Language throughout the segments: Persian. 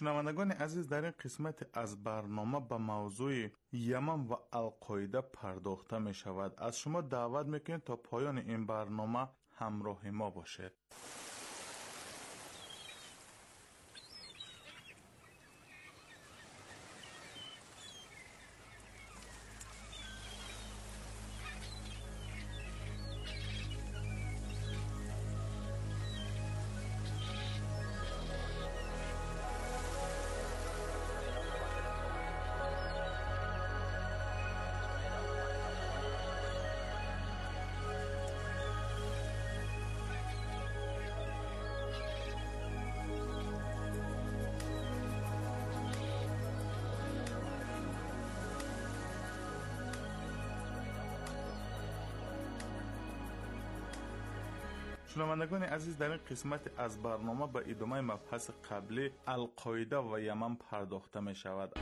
شنوندگان عزیز، در این قسمت از برنامه به موضوع یمن و القاعده پرداخته می شود. از شما دعوت میکنیم تا پایان این برنامه همراه ما باشید. شنوندگان عزیز، در این قسمت از برنامه به ادامه مبحث قبلی القاعده و یمن پرداخته می شود.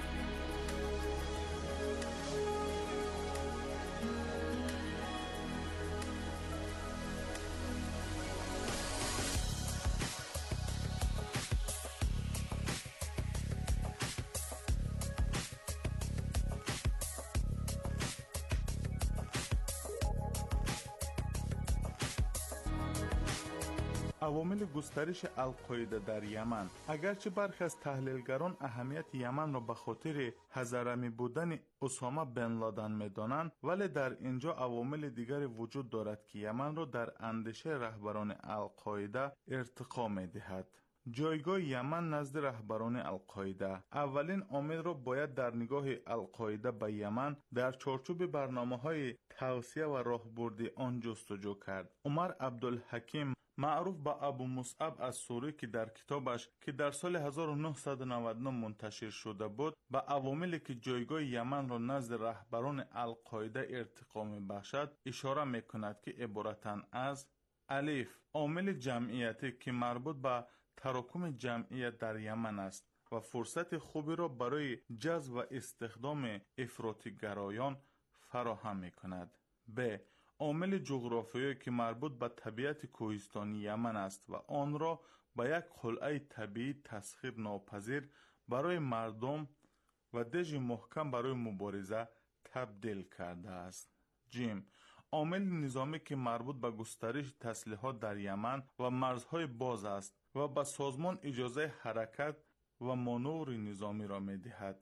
عوامل گسترش القاعده در یمن. اگرچه برخی از تحلیلگران اهمیت یمن را به خاطر حضرمی بودن اسامه بن لادن می‌دانند، ولی در اینجا عوامل دیگری وجود دارد که یمن را در اندیشه رهبران القاعده ارتقا می‌دهد. جایگاه یمن نزد رهبران القاعده. اولین عامل را باید در نگاه القاعده به یمن در چارچوب برنامه‌های توسعه و راهبردی آن جستجو کرد. عمر عبدالحکیم، معروف به ابو مصعب از سوری، که در کتابش که در سال 1999 منتشر شده بود، به عواملی که جایگاه یمن را نزد رهبران القاعده ارتقا می‌بخشد اشاره می‌کند که عبارتند از: الف، عامل جمعیتی که مربوط به تراکم جمعیت در یمن است و فرصت خوبی را برای جذب و استخدام افراطی گرایان فراهم می‌کند. ب، عامل جغرافیایی که مربوط به طبیعت کوهستانی یمن است و آن را به یک قلعه طبیعی تسخیر ناپذیر برای مردم و دژ محکم برای مبارزه تبدیل کرده است. ج، عامل نظامی که مربوط به گسترش تسلیحات در یمن و مرزهای باز است و به سازمان اجازه حرکت و مانور نظامی را می دهد.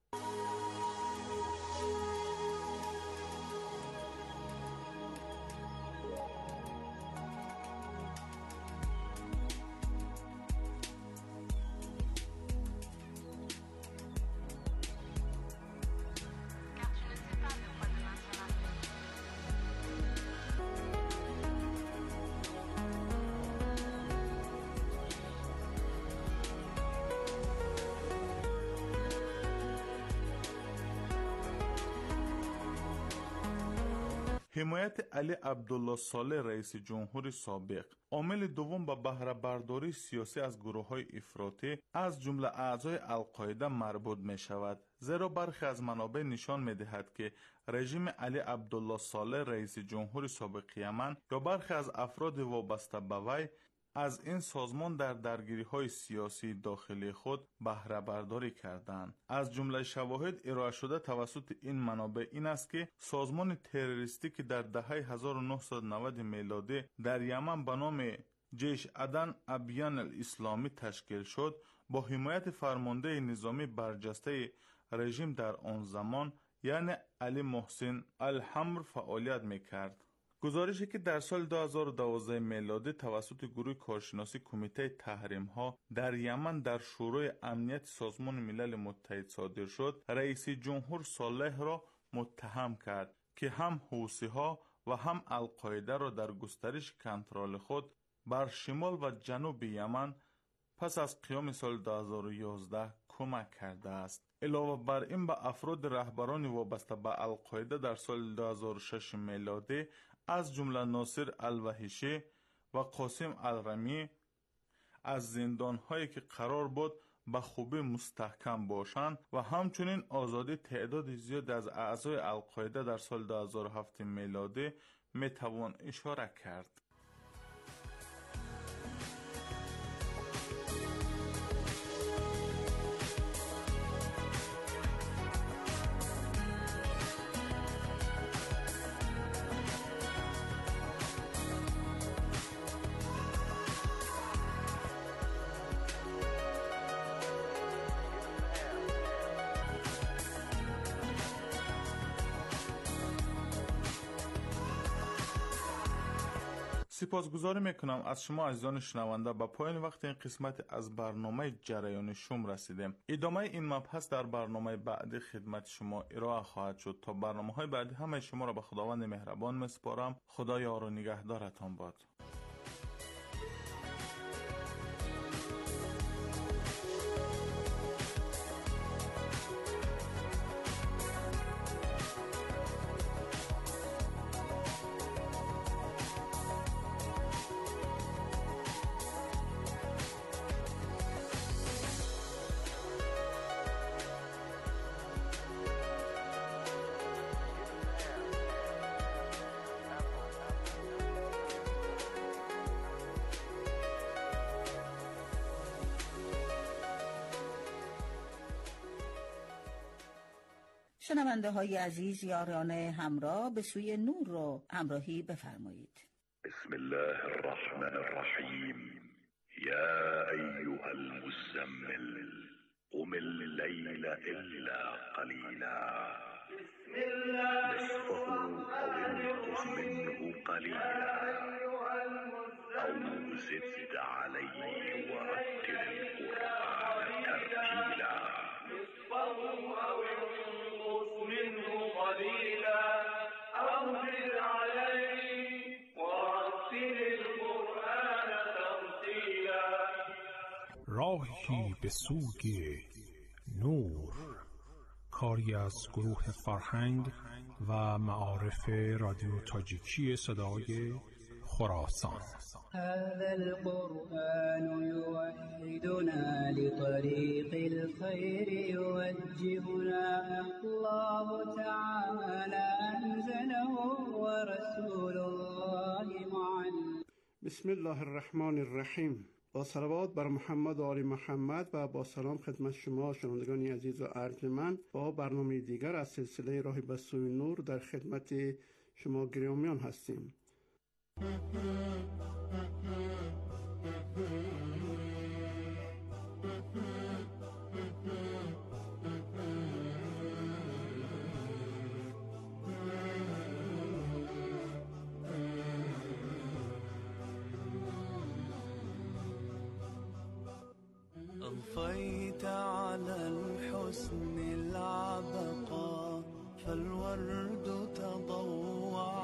حمایت علی عبدالله صالح رئیس جمهور سابق. عامل دوم به بهره برداری سیاسی از گروه‌های افراطی از جمله اعضای القاعده مربوط می شود، زیرا برخی از منابع نشان می دهد که رژیم علی عبدالله صالح رئیس جمهور سابق یمن یا برخی از افراد وابسته به وی از این سازمان در درگیری‌های سیاسی داخلی خود بهره برداری کردند. از جمله شواهد ارائه شده توسط این منابع این است که سازمان تروریستی که در دهه 1990 میلادی در یمن به نام جیش عدن ابیان الاسلامی تشکیل شد، با حمایت فرمانده نظامی برجسته رژیم در آن زمان یعنی علی محسن الحمر فعالیت می‌کرد. گزارشی که در سال 2012 میلادی توسط گروه کارشناسی کمیته تحریم‌ها در یمن در شورای امنیت سازمان ملل متحد صادر شد، رئیس جمهور صالح را متهم کرد که هم حوثی‌ها و هم القاعده را در گسترش کنترل خود بر شمال و جنوب یمن پس از قیام سال 2011 کمک کرده است. علاوه بر این به افراد رهبران وابسته به القاعده در سال 2006 میلادی از جمله ناصر الوحشی و قاسم الرمی از زندان‌هایی که قرار بود به خوبی مستحکم باشند و همچنین آزادی تعداد زیاد از اعضای القاعده در سال 2007 میلادی میتوان اشاره کرد. سپاسگزاری میکنم از شما عزیزان شنونده. به پایان وقت این قسمت از برنامه جریان شوم رسیدیم. ادامه این مبحث در برنامه بعدی خدمت شما ارائه خواهد شد. تا برنامه‌های بعدی همه شما را به خداوند مهربان میسپارم. خدا یار و نگهدارتان باد. شنونده های عزیز، یاران همراه، به سوی نور رو همراهی بفرمایید. بسم الله الرحمن الرحیم. یا ایها المزمل قم الليل الا قلیلا نصفه او انقص منه قلیلا او زد علیه ورتل القرآن ترتیلا منه قليلا أو زد عليه ورتل القرآن ترتيلا. راهی به سوی نور، کاری از گروه فرهنگ و معارف رادیو تاجیکی صدای خراسان. هذا القرآن يوحدنا لطريق الخير يوجهنا الله تعالى أنزله ورسول الله معلم. بسم الله الرحمن الرحیم. با صلوات بر محمد و آل محمد و با سلام خدمت شما شنوندگان عزیز و ارجمند با برنامه دیگر از سلسله راهی به سوی نور در خدمت شما گرامیان هستیم. أضفيت على الحسن العبقى فالورد تضوع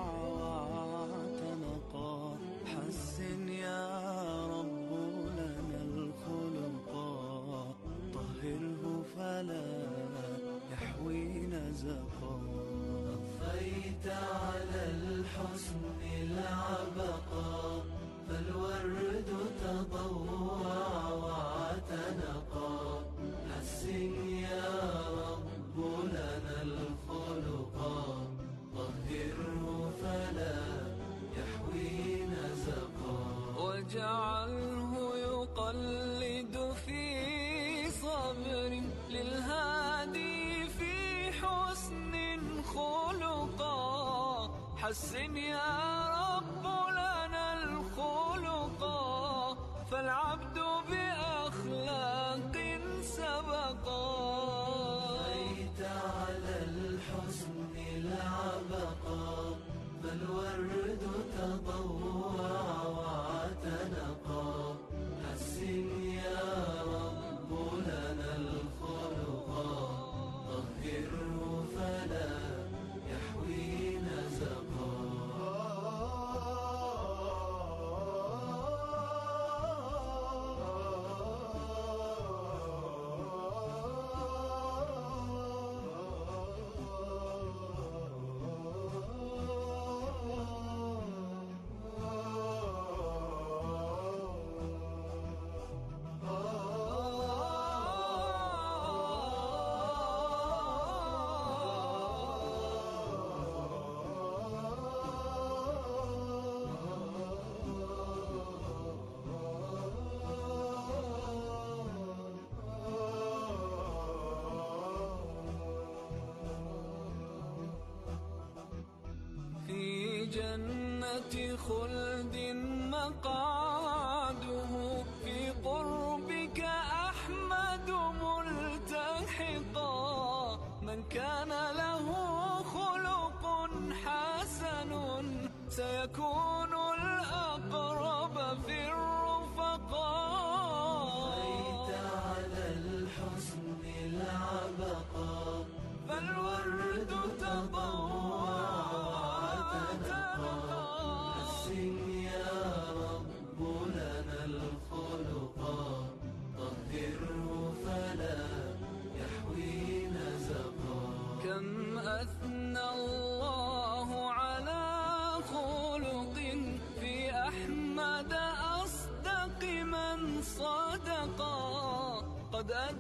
واعتنقا حسن يا رب لنا الخلقا طهره فلا يحوي نزقا أضفيت على الحسن العبقى فالورد تضوع واعتنقا حسن يا رب لنا الخلقا طهره فلا يحوي نزقا واجعله يقلد في صبر للهادي في حسن خلقا حسن يا رب لنا الخلقا فالعبد بأخلاق سبقا بيت على الحسن العبقا فالورد تضوع واعتنقا حسن يا رب لنا الخلقا طهره فلا يحوي نزقا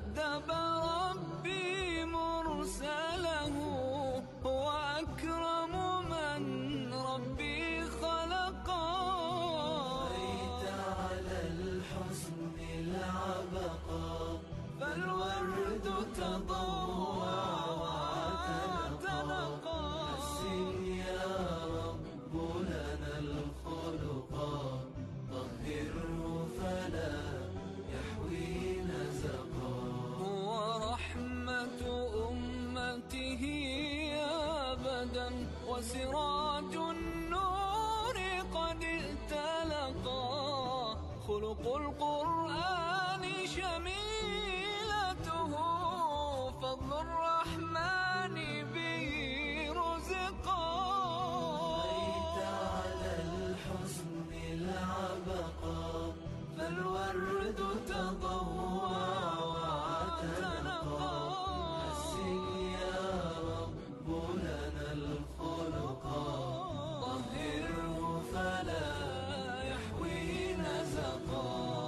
أدب ربي مرسله هو أكرم من ربي خلقا بيت على الحسن العبقى فالورد تضوى وتنقى حسن يا رب لنا الخلقا طهره فلا يحوي نزقا هو رحمة أمته أبدا وسراج النور قد ائتلقا خلق القرآن شميلته فضل الرحمن به رزقا بيت على الحسن العبقا فالورد تضوى وتنقى حسن يا رب لنا الخلقا طهره فلا يحوي نزقا.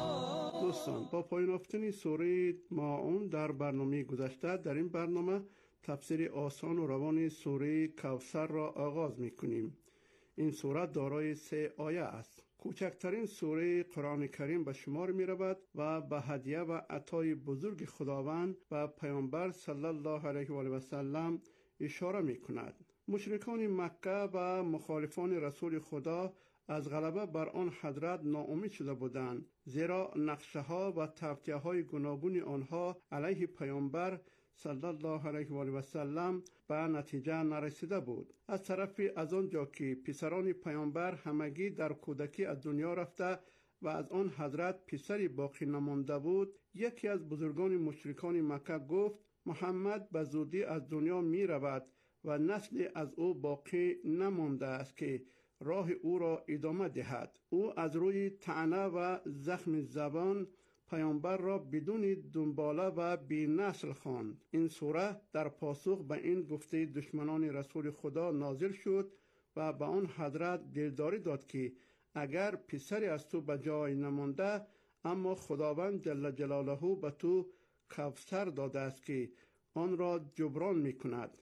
دوستان، با پایان یافتن سوره ماعون در برنامه گذشته، در این برنامه تفسیر آسان و روان سوره کوثر را آغاز می کنیم. این سوره دارای 3 آیه است. کوچکترین سوره قرآن کریم به شمار می رود و به هدیه و عطای بزرگ خداوند و پیامبر صلی الله علیه و آله و سلم اشاره می کند. مشرکان مکه و مخالفان رسول خدا از غلبه بر آن حضرت ناامید شده بودند، زیرا نقشه ها و توطئه های گوناگون آنها علیه پیامبر صلی الله علیه و آله و سلم به نتیجه نرسیده بود. از طرفی از آنجا که پسران پیامبر همگی در کودکی از دنیا رفته و از آن حضرت پسری باقی نمانده بود، یکی از بزرگان مشرکان مکه گفت محمد به زودی از دنیا می رود و نسلی از او باقی نمانده است که راه او را ادامه دهد. او از روی طعنه و زخم زبان پیامبر را بدون دنباله و بی نسل خواند. این سوره در پاسخ به این گفته دشمنان رسول خدا نازل شد و به آن حضرت دلداری داد که اگر پسری از تو به جای نمانده، اما خداوند جل جلاله به تو کوثر داده است که آن را جبران می کند.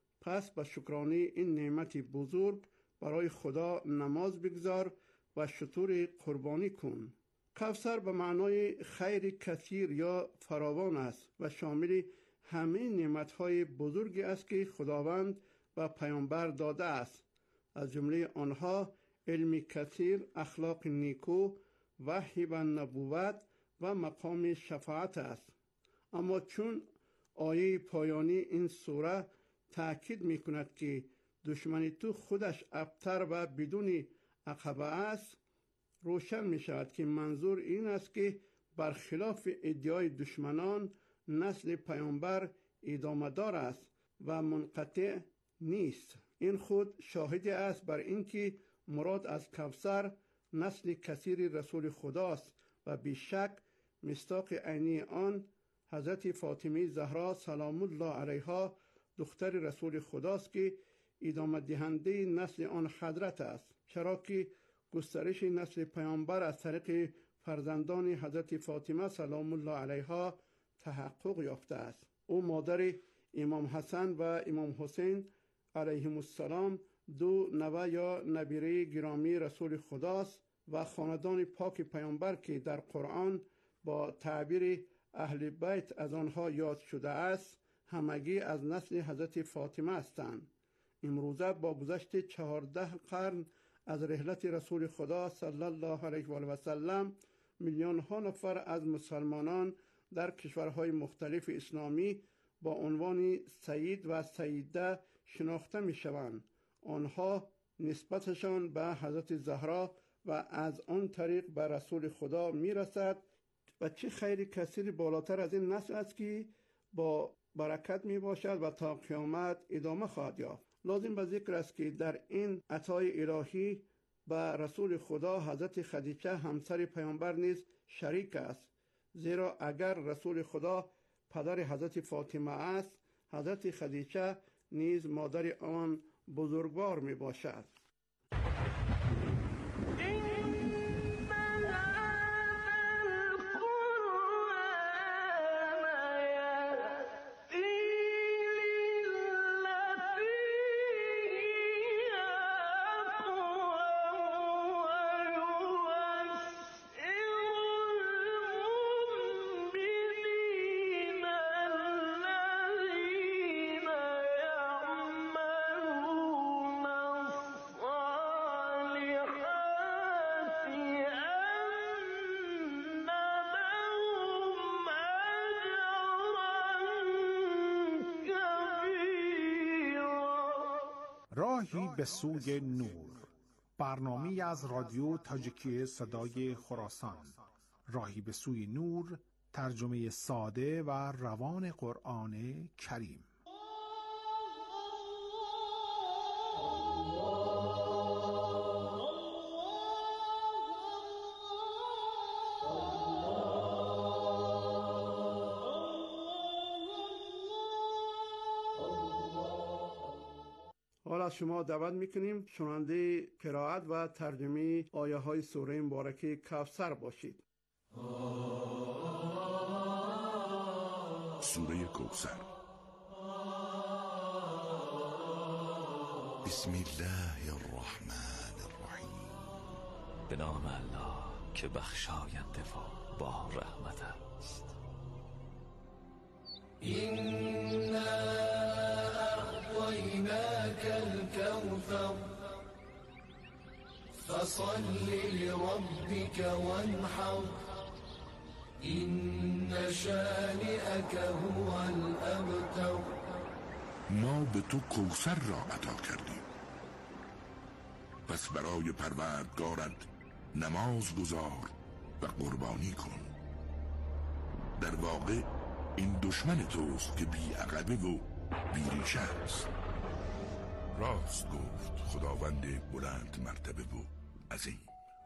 پس به شکرانه این نعمت بزرگ برای خدا نماز بگذار و شطور قربانی کن. کوثر به معنای خیر کثیر یا فراوان است و شامل همه نعمتهای بزرگی است که خداوند به پیامبر داده است. از جمله آنها علم کثیر، اخلاق نیکو، وحی و نبوت و مقام شفاعت است. اما چون آیه پایانی این سوره تأکید می کند که دشمن تو خودش ابتر و بدون عقبه است، روشن می شود که منظور این است که برخلاف ادعای دشمنان نسل پیامبر ادامه دار است و منقطع نیست. این خود شاهدی است بر اینکه مراد از کوثر نسل کثیر رسول خداست و بیشک مصداق عینی آن حضرت فاطمه زهرا سلام الله علیها دختر رسول خداست که ادامه دهنده نسل آن حضرت است، چرا که گسترش نسل پیامبر از طریق فرزندان حضرت فاطمه سلام الله علیها تحقق یافته است. او مادر امام حسن و امام حسین علیهم السلام، دو نوه یا نبیره گرامی رسول خداست و خاندان پاک پیامبر که در قرآن با تعبیر اهل بیت از آنها یاد شده است، همگی از نسل حضرت فاطمه هستند. امروزه با گذشت 14 قرن از رحلت رسول خدا صلی الله علیه و آله و سلم، میلیون ها نفر از مسلمانان در کشورهای مختلف اسلامی با عنوان سید و سیده شناخته می شوند. آنها نسبتشان به حضرت زهرا و از آن طریق به رسول خدا می رسد و چه خیر کثیر بالاتر از این نسل است که با برکت می باشد و تا قیامت ادامه خواهد یافت. لازم به ذکر است که در این عطای الهی به رسول خدا حضرت خدیجه همسر پیامبر نیز شریک است، زیرا اگر رسول خدا پدر حضرت فاطمه است، حضرت خدیجه نیز مادر آن بزرگوار می باشد. راهی به سوی نور، برنامه‌ای از رادیو تاجیکی صدای خراسان. راهی به سوی نور، ترجمه ساده و روان قرآن کریم. حالا از شما دعوت میکنیم شنونده قرائت و ترجمه آیه های سوره مبارکه کوثر باشید. سوره کوثر. بسم الله الرحمن الرحیم. به نام الله که بخشاینده و با رحمت است. إنا أعطيناك الكوثر فصل لربك وانحر إن شانئك هو الأبتر. ما به تو کوثر را عطا کردیم، پس برای پروردگارت نماز گزار و قربانی کن. در واقع این دشمن توست که بی عقبه و بی ریشه است. راست گفت خداوند بلند مرتبه و عظیم.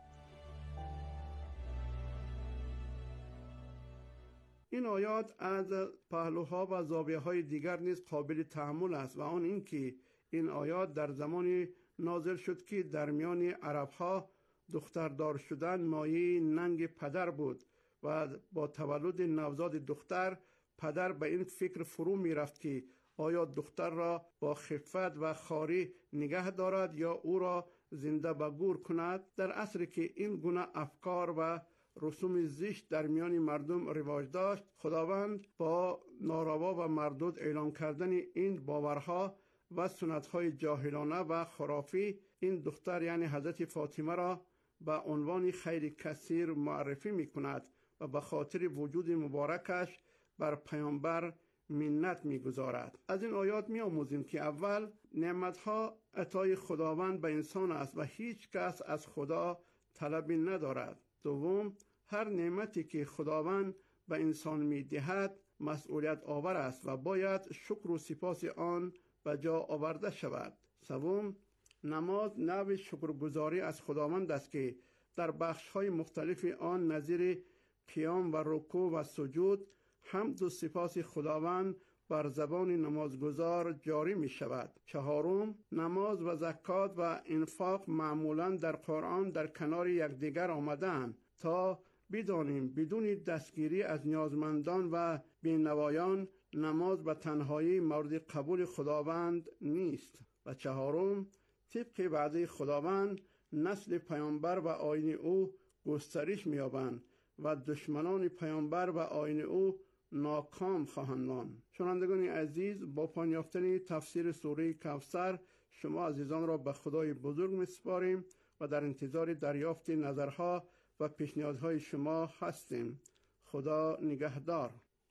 این آیات از پهلوها و زاویه‌های دیگر نیز قابل تأمل است و آن این که این آیات در زمانی نازل شد که در میان عرب‌ها دختردار شدن مایه ننگ پدر بود و با تولد نوزاد دختر پدر به این فکر فرو می رفت که آیا دختر را با خفت و خواری نگه دارد یا او را زنده به گور کند. در عصری که این گونه افکار و رسوم زشت در میان مردم رواج داشت، خداوند با ناروا و مردود اعلام کردن این باورها و سنت‌های جاهلانه و خرافی این دختر یعنی حضرت فاطمه را به عنوان خیر کثیر معرفی می کند و به خاطر وجود مبارکش بر پیامبر منت می‌گذارد. از این آیات می‌آموزیم که اول نعمت‌ها عطای خداوند به انسان است و هیچ کس از خدا طلبی ندارد. دوم، هر نعمتی که خداوند به انسان می‌دهد مسئولیت آور است و باید شکر و سپاس آن به جا آورده شود. سوم، نماز نوع شکرگزاری از خداوند است که در بخش‌های مختلف آن نظیر قیام و رکوع و سجود حمد و سپاس خداوند بر زبان نمازگزار جاری می شود. چهارم، نماز و زکات و انفاق معمولا در قرآن در کنار یکدیگر آمدند تا بدانیم بدون دستگیری از نیازمندان و بینوایان نماز به تنهایی مورد قبول خداوند نیست. و چهارم، طبق وعده خداوند نسل پیامبر و آیین او گسترش می‌یابند و دشمنان پیامبر و آیین او ناکام خواهند ماند. شنوندگان عزیز، با پایان یافتن تفسیر سوره کوثر شما عزیزان را به خدای بزرگ می‌سپاریم و در انتظار دریافت نظرها و پیشنهادهای شما هستیم. خدا نگهدار.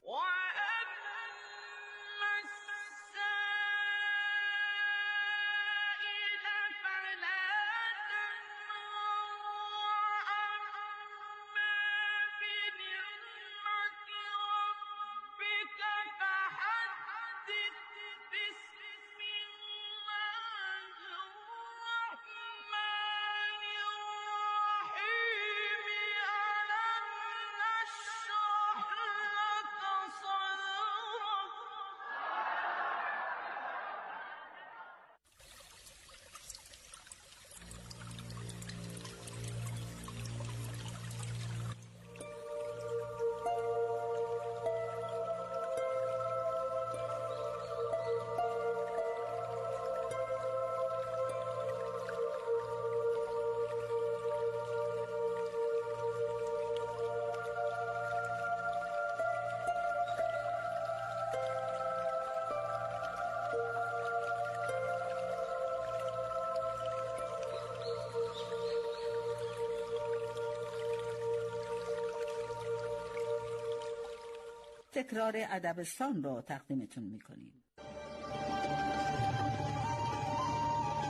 تکرار ادبستان را تقدیمتون میکنیم.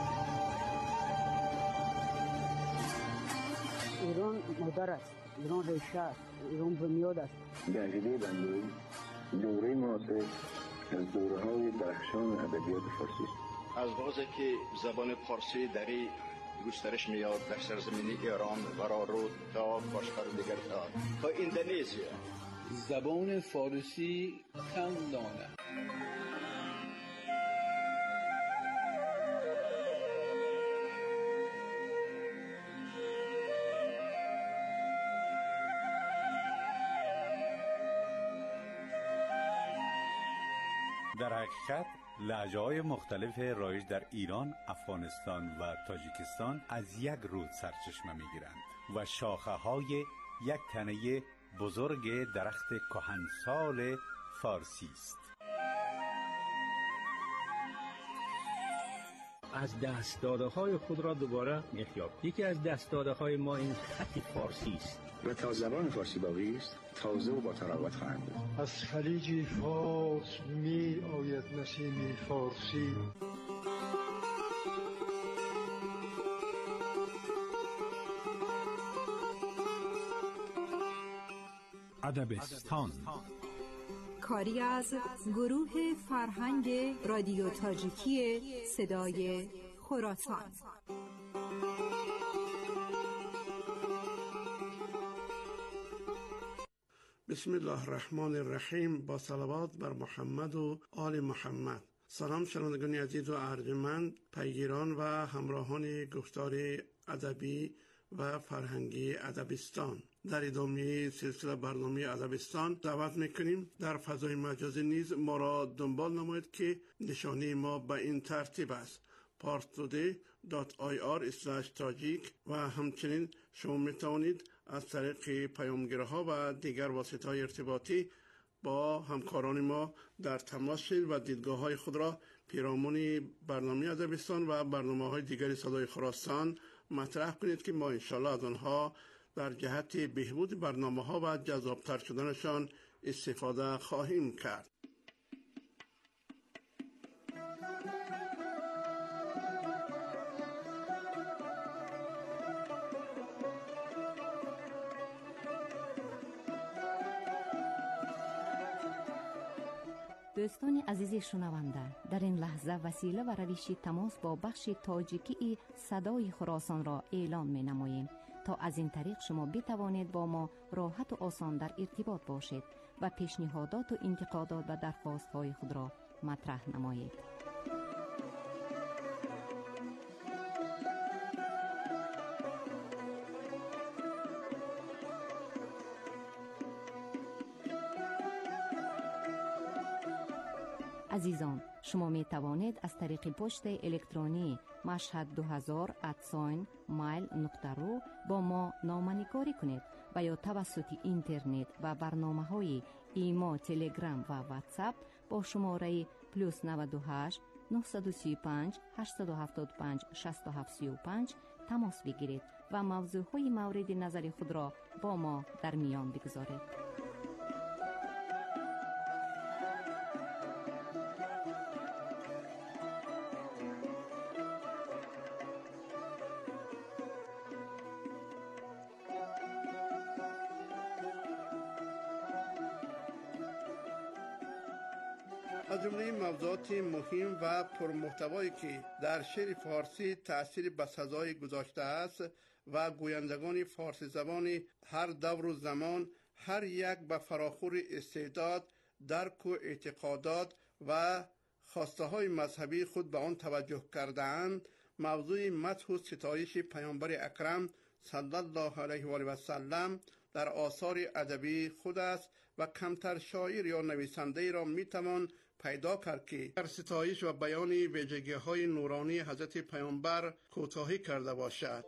ایران مادر است، ایران ریشه است، ایران بنیاد است. گنجیده بندوی دوره معاصر از دوره‌های درخشان ادبیات فارسی است. از وقتی که زبان فارسی در گسترش میاد در سرزمین ایران برای رو تا کشور دیگر تا اندونزیا، زبان فارسی خندانه. در حقیقت لهجه‌های مختلف رایج در ایران، افغانستان و تاجیکستان از یک رود سرچشمه می‌گیرند و شاخه‌های یک تنه بزرگ درخت کهنسال فارسی است. از دست‌داده‌های خود را دوباره می‌خواب. یکی از دست‌داده‌های ما این خط فارسی است و تا زبان فارسی باقی است تازه و با تراوت خواهند بود. از خلیج فارس می آید نسیم فارسی. ادبستان کاری از گروه فرهنگ رادیو تاجیکی صدای خراسان. بسم الله الرحمن الرحیم. با صلوات بر محمد و آل محمد. سلام شنوندگان عزیز و ارجمند، پیگیران و همراهان گفتار ادبی و فرهنگی ادبستان. در ادامه سلسله برنامه ادبستان دعوت میکنیم در فضای مجازی نیز ما را دنبال نمایید که نشانی ما به این ترتیب است: parstoday.ir/tajik و همچنین شما میتوانید از طریق پیامگیرها و دیگر واسطه‌های ارتباطی با همکاران ما در تماس شید و دیدگاه‌های خود را پیرامون برنامه ادبستان و برنامه‌های دیگر صدای خراسان مطرح کنید که ما انشالله از آنها در جهت بهبود برنامه‌ها و جذاب‌تر شدنشان استفاده خواهیم کرد. دوستان عزیز شنونده، در این لحظه وسیله و روش تماس با بخش تاجیکی صدای خراسان را اعلام می نماییم تا از این طریق شما بتوانید با ما راحت و آسان در ارتباط باشید و پیشنهادات و انتقادات و درخواست های خود را مطرح نمایید. عزیزان، شما می توانید از طریق پست الکترونی mashhad2000@mail.ru با ما نامه‌نگاری کنید و یا توسط اینترنت و برنامه‌های ایما، تلگرام و واتساپ با شماره +98 935 875 6735 تماس بگیرید و موضوعهای مورد نظر خود را با ما در میان بگذارید. از جمله موضوعات مهم و پرمحتوایی که در شعر فارسی تأثیر بسزایی گذاشته است و گویندگان فارسی زبان هر دور و زمان هر یک به فراخور استعداد، درک و اعتقادات و خواسته های مذهبی خود به آن توجه کرده‌اند، موضوع مدح و ستایش پیامبر اکرم صلی الله علیه و آله و سلم در آثار ادبی خود است و کمتر شاعر یا نویسنده را میتوان پیدا کرد که در ستایش و بیان ویژگی‌های نورانی حضرت پیامبر کوتاهی کرده باشد.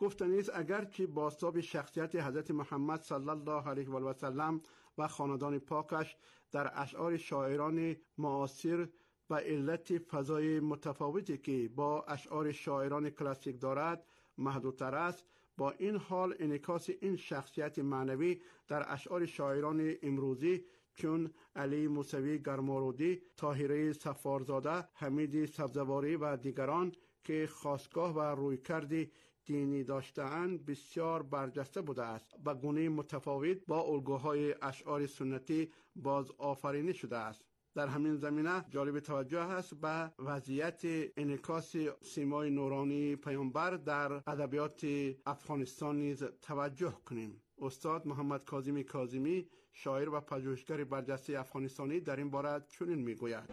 گفتنی است اگرچه بازتاب شخصیت حضرت محمد صلی الله علیه و آله و سلم و خاندان پاکش در اشعار شاعران معاصر و علت فضای متفاوتی که با اشعار شاعران کلاسیک دارد محدودتر است، با این حال انعکاس این شخصیت معنوی در اشعار شاعران امروزی چون علی موسوی گرمارودی، طاهره سفارزاده، حمید سبزواری و دیگران که خاستگاه و رویکرد دینی داشته‌اند بسیار برجسته بوده است و گونه متفاوت با الگوهای اشعار سنتی باز آفرینی شده است. در همین زمینه جالب توجه است به وضعیت انعکاس سیمای نورانی پیامبر در ادبیات افغانستان نیز توجه کنیم. استاد محمد کاظمی کاظمی، شاعر و پژوهشگر برجسته افغانستانی، در این باره چنین میگوید: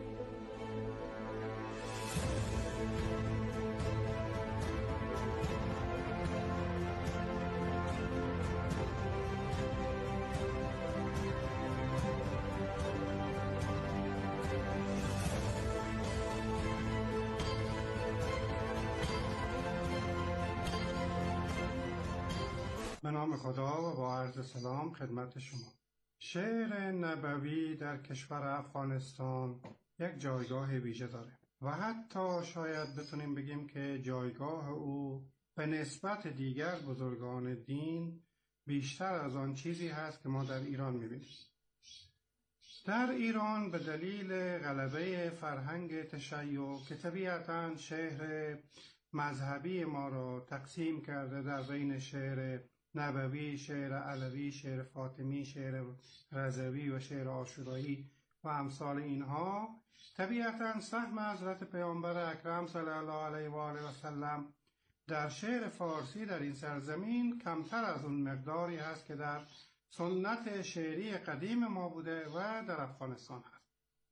به نام خدا و با عرض سلام خدمت شما. شعر نبوی در کشور افغانستان یک جایگاه ویژه داره و حتی شاید بتونیم بگیم که جایگاه او به نسبت دیگر بزرگان دین بیشتر از آن چیزی هست که ما در ایران میبینیم. در ایران به دلیل غلبه فرهنگ تشیع که طبیعتاً شعر مذهبی ما را تقسیم کرده در بین شعر نبوی، شعر علوی، شعر فاطمی، شعر رضوی و شعر عاشورایی و امثال اینها، طبیعتاً سهم حضرت پیامبر اکرم صلی الله علیه و آله و سلم در شعر فارسی در این سرزمین کمتر از اون مقداری هست که در سنت شعری قدیم ما بوده و در افغانستان هست.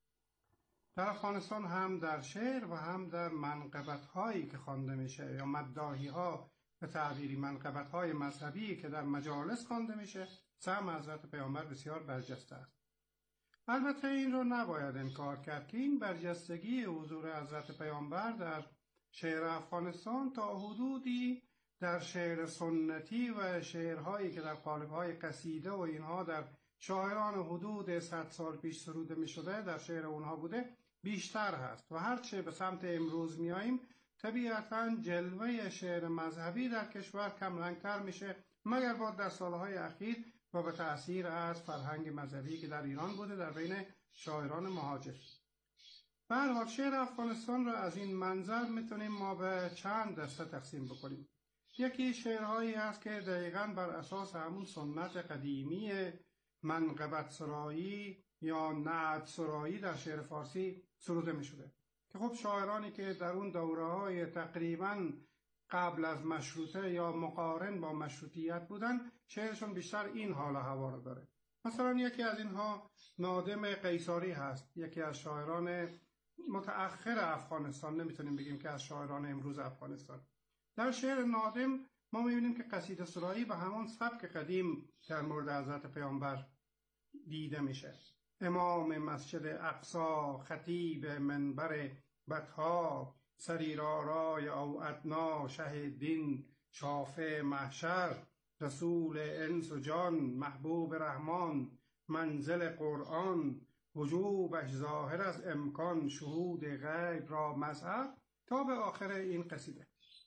در افغانستان هم در شعر و هم در منقبت‌هایی که خوانده میشه یا مداحی‌ها به تعبیری منقبت‌های مذهبی که در مجالس خوانده میشه، سهم حضرت پیامبر بسیار برجسته است. البته این رو نباید انکار کرد که این برجستگی حضور حضرت پیامبر در شعر افغانستان تا حدودی در شعر سنتی و شعرهایی که در قالب‌های قصیده و اینها در شاعران حدود 100 سال پیش سروده می‌شده در شعر اونها بوده بیشتر هست و هرچه به سمت امروز میاییم طبیعتاً جلوه شعر مذهبی در کشور کم رنگتر میشه، مگر بعد در سالهای اخیر و به تأثیر از فرهنگ مذهبی که در ایران بوده در بین شاعران مهاجر. به هر حال شعر افغانستان را از این منظر میتونیم ما به چند دسته تقسیم بکنیم. یکی شعرهایی هست که دقیقاً بر اساس همون سنت قدیمی منقبت سرایی یا نعت سرایی در شعر فارسی سروده می شده که خب شاعرانی که در اون دوره‌های تقریباً قبل از مشروطه یا مقارن با مشروطیت بودن شعرشون بیشتر این حال و هوا رو داره. مثلا یکی از اینها نادم قیصاری هست، یکی از شاعران متأخر افغانستان، نمیتونیم بگیم که از شاعران امروز افغانستان. در شعر نادم ما میبینیم که قصیده سرایی به همان سبک قدیم در مورد حضرت پیامبر دیده میشه. امام مسجد اقصی، خطیب منبر بطحا، سریرآرای او ادنا، شه دین، شافع محشر، رسول انس و جان، محبوب رحمان، منزل قرآن، وجوبش ظاهر از امکان، شهود غیب را مظهر، تا به آخر این قصیده.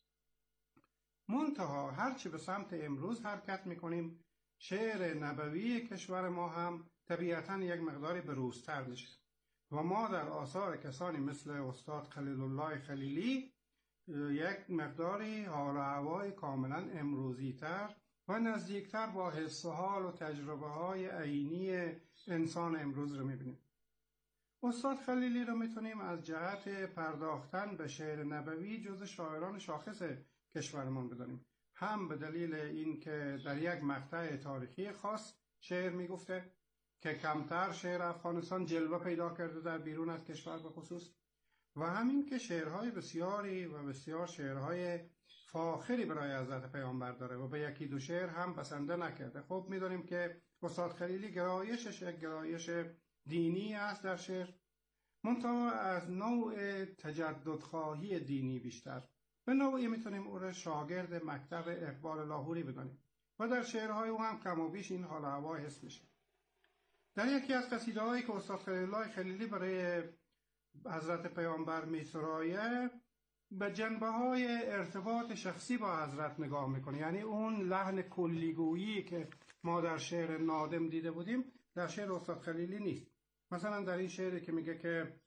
منتها هرچی به سمت امروز حرکت میکنیم شعر نبوی کشور ما هم طبیعتاً یک مقداری بروزتر میشه و ما در آثار کسانی مثل استاد خلیل الله خلیلی یک مقداری حال و هوای کاملا امروزی تر و نزدیکتر با حس و حال و تجربه های عینی انسان امروز رو میبینیم. استاد خلیلی رو میتونیم از جهت پرداختن به شعر نبوی جز شاعران شاخص کشورمان بدانیم، هم به دلیل این که در یک مقطع تاریخی خاص شعر میگفته که کمتر شعر افغانستان جلوه پیدا کرده در بیرون از کشور به خصوص، و همین که شعرهای بسیاری و بسیار شعرهای فاخری برای حضرت پیامبر داره و به یکی دو شعر هم بسنده نکرده. خب میدونیم که استاد خلیلی گرایشش یک گرایش دینی است در شعر، منتها از نوع تجددخواهی دینی بیشتر به نوعی میتونیم او را شاگرد مکتب اقبال لاهوری بدانیم و در شعرهای او هم کم و بیش این حال و هوا حس میشه. در یکی از قصیده‌هایی که استاد خلیل الله خلیلی برای حضرت پیامبر می‌سراید به جنبه‌های ارتباط شخصی با حضرت نگاه میکنه، یعنی اون لحن کلیگویی که ما در شعر نادم دیده بودیم در شعر استاد خلیلی نیست. مثلا در این شعری که میگه که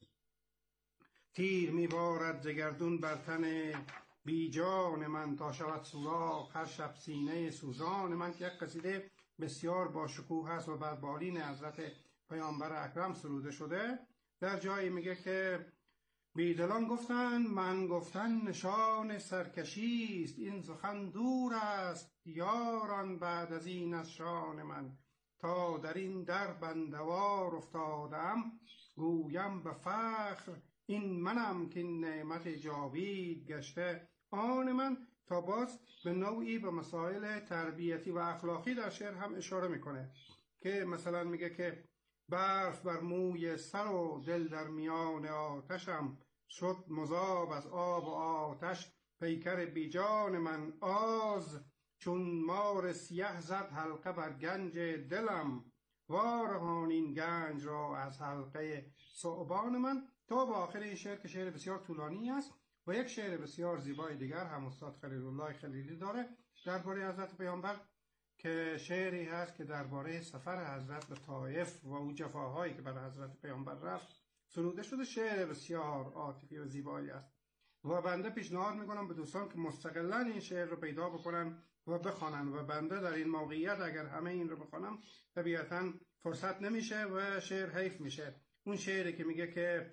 تیر میبارد ز گردون بر تن بی جان من تا شود سوراخ هر شب سینه سوزان من، که یک قصیده بسیار با شکوه هست و بر بالین حضرت پیامبر اکرم سروده شده، در جایی میگه که بیدلان گفتن من گفتن نشان سرکشی است، این سخن دور است یاران بعد از این از شان من، تا در این در بندوار افتادم گویم به فخر این منم که این نعمت جاوید گشته آن من. تا باز به نوعی به مسائل تربیتی و اخلاقی در شعر هم اشاره میکنه که مثلا میگه که برف بر موی سر و دل در میان آتشم، شد مذاب از آب و آتش پیکر بیجان من، آز چون مار سیه زد حلقه بر گنج دلم، وارهان این گنج را از حلقه ثعبان من. تا به آخر این شعر که شعر بسیار طولانی است و یک شعر بسیار زیبای دیگر هم استاد خلیل الله خلیلی داره درباره حضرت پیامبر که شعری هست که درباره سفر حضرت به طائف و او جفاهایی که بر حضرت پیامبر رفت سروده شده. شعر بسیار عاطفی و زیبایی است و بنده پیشنهاد میکنم به دوستان که مستقلا این شعر رو پیدا بکنن و بخوانن و بنده در این موقعیت اگر همه این رو بخوانم طبیعتا فرصت نمیشه و شعر حیف میشه. اون شعری که میگه که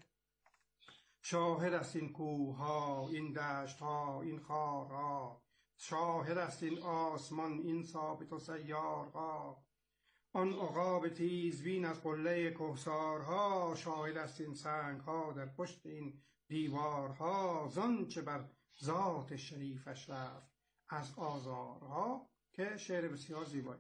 شاهد است این کوه ها این دشت ها این خار ها، شاهد است این آسمان این ثابت و سیار ها، آن عقاب تیزبین از قله کوثارها، شاهد است این سنگ ها در پشت این دیوارها، زان چه بر ذات شریفش رفت از آزارها. که شعر بسیار زیبایی.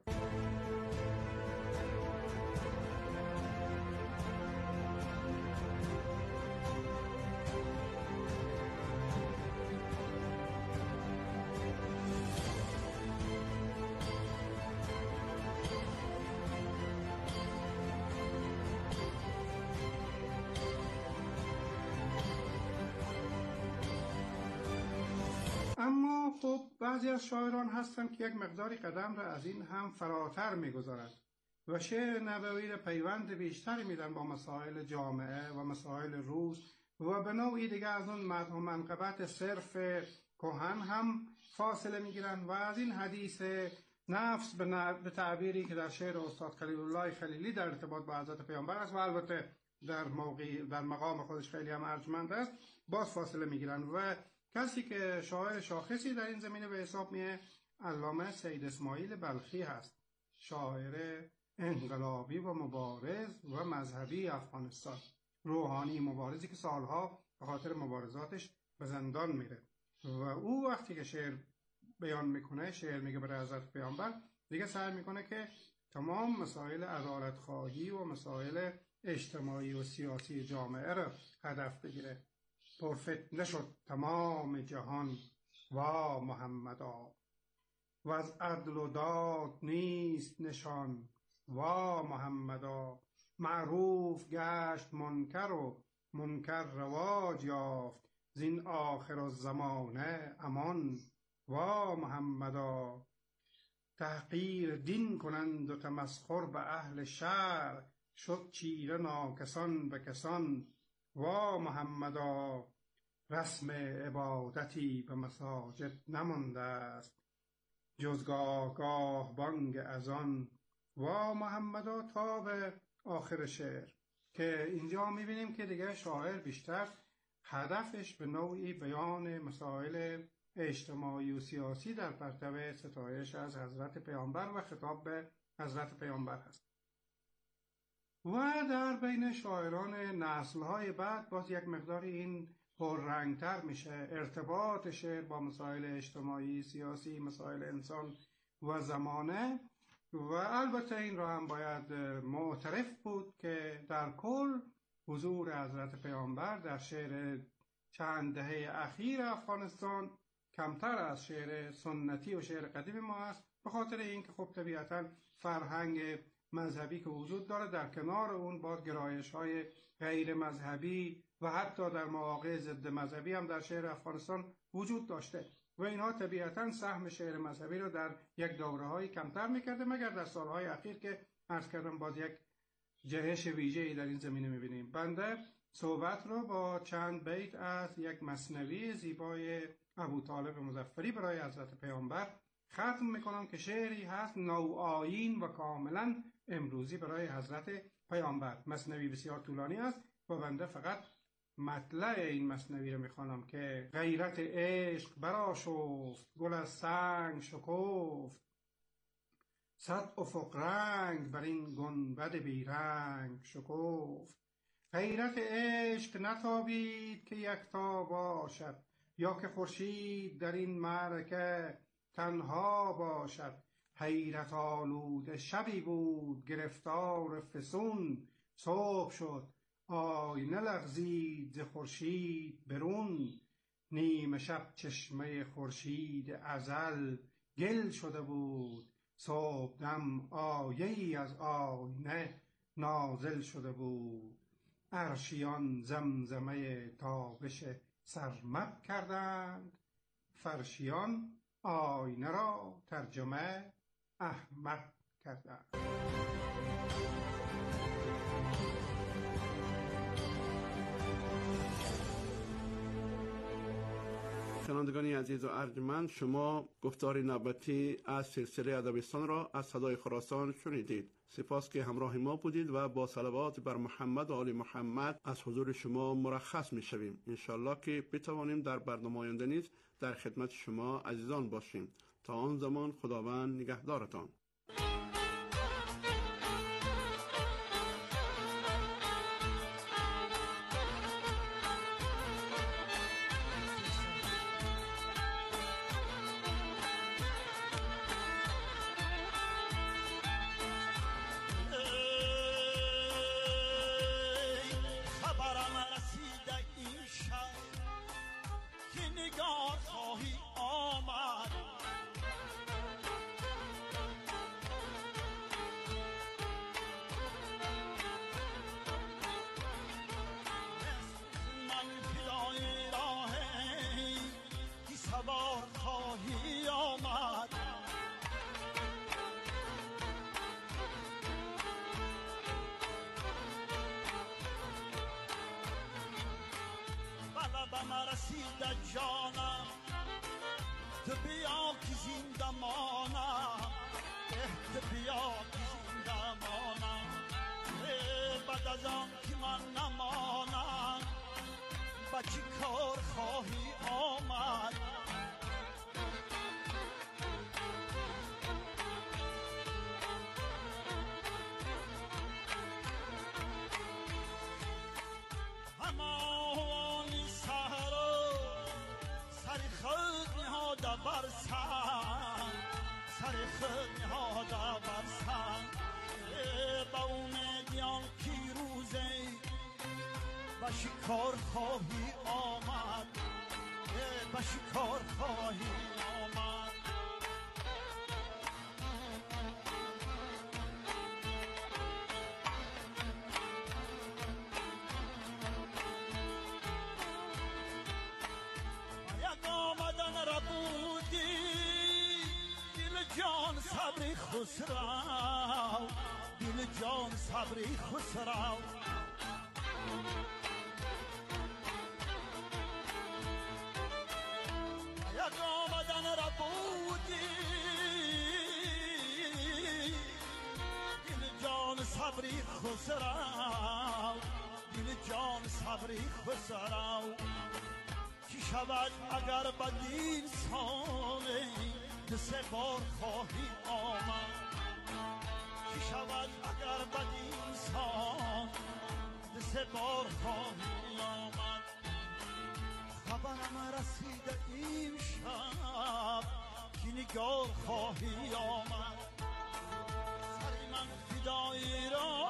اما خب بعضی از شاعران هستند که یک مقداری قدم را از این هم فراتر می‌گذارند و شعر نبوی را پیوند بیشتری میدن با مسائل جامعه و مسائل روز و به نوعی دیگه از اون مدح و منقبت صرف کهن هم فاصله میگیرن و از این حدیث نفس به تعبیری که در شعر استاد خلیل الله خلیلی در ارتباط با حضرت پیامبر است و البته در مقام خودش خیلی هم ارجمند است باز فاصله میگیرن و کسی که شاعر شاخصی در این زمینه به حساب میه علامه سید اسماعیل بلخی هست، شاعر انقلابی و مبارز و مذهبی افغانستان، روحانی مبارزی که سالها به خاطر مبارزاتش به زندان میره و او وقتی که شعر بیان میکنه، شعر میگه برای حضرت پیامبر، دیگه سعی میکنه که تمام مسائل عدالت خواهی و مسائل اجتماعی و سیاسی جامعه را هدف بگیره. پرفتنه شد تمام جهان وا محمدا، و از عدل و داد نیست نشان وا محمدا، معروف گشت منکر و منکر رواج یافت، زین آخر الزمانه امان وا محمدا، تحقیر دین کنند و تمسخر به اهل شرع، شد چیره ناکسان به کسان وا محمدا، رسم عبادتی به مساجد نمانده است، جز گاه بانگ اذان وا محمدا. تا به آخر شعر که اینجا میبینیم که دیگه شاعر بیشتر هدفش به نوعی بیان مسائل اجتماعی و سیاسی در پرتو ستایش از حضرت پیامبر و خطاب به حضرت پیامبر هست. و در بین شاعران نسل‌های بعد باز یک مقداری این پررنگتر میشه، ارتباط شعر با مسائل اجتماعی، سیاسی، مسائل انسان و زمانه. و البته این را هم باید معترف بود که در کل حضور حضرت پیامبر در شعر چند دهه اخیر افغانستان کمتر از شعر سنتی و شعر قدیم ما است، به خاطر اینکه خب طبیعتاً فرهنگ مذهبی که وجود داره، در کنار اون با گرایش‌های غیر مذهبی و حتی در مواقع ضد مذهبی هم در شعر افغانستان وجود داشته و اینها طبیعتاً سهم شعر مذهبی رو در یک دوره‌های کمتر می‌کرده، مگر در سالهای اخیر که عرض کردم باز یک جهش ویژه‌ای در این زمینه می‌بینیم. بنده صحبت رو با چند بیت از یک مثنوی زیبای ابوطالب مظفری برای حضرت پیامبر ختم میکنم که شعری هست نوآیین و کاملا امروزی برای حضرت پیامبر. مثنوی بسیار طولانی است و بنده فقط مطلع این مثنوی رو میخوانم که غیرت عشق برآشفت، گل از سنگ شکفت، صد افق رنگ بر این گنبد بیرنگ شکفت. غیرت عشق نتابید که یکتا باشد، یا که خورشید در این معرکه تنها باشد. حیرت آلود شبی بود گرفتار فسون، صبح شد آینه لغزید ز خورشید برون. نیمه شب چشمه خورشید ازل گل شده بود، صبح دم آیه‌ای از آینه نازل شده بود. عرشیان زمزمه تابش سرمد کردند، فرشیان آینه را ترجمه احمد کردند. شنوندگان عزیز و ارجمند، شما گفتار نوبتی از سلسله ادبستان را از صدای خراسان شنیدید. سپاس که همراه ما بودید و با صلوات بر محمد و آل محمد از حضور شما مرخص می شویم. انشالله که بتوانیم در برنامه آینده نیز در خدمت شما عزیزان باشیم. تا آن زمان خداوند نگهدارتان. رسید جانم تو بیا که زنده مانم، تو بیا که زنده مانم. بعد از آن که من نمانم با چی کار خواهی آمد؟ همانی سهرا سر خود نهاده بر سن، سر خود نهاده بر سن. با امیدیان که روزی با شکار خواهی آمد، با شکار خواهی آمد. یک آمدن را بودی دل جان صبری خسرو، دل جان صبری خسرو. یک آمدن را بودی دل جان صبری خسرو، دل جان صبری خسرو. چی شود اگر بدین سالی دو سه بار خواهی آمد؟ چی شود اگر بدین سال دو سه بار خواهی آمد؟ خبرم رسیده این شب که نگار خواهی آمد. سری من فدای راه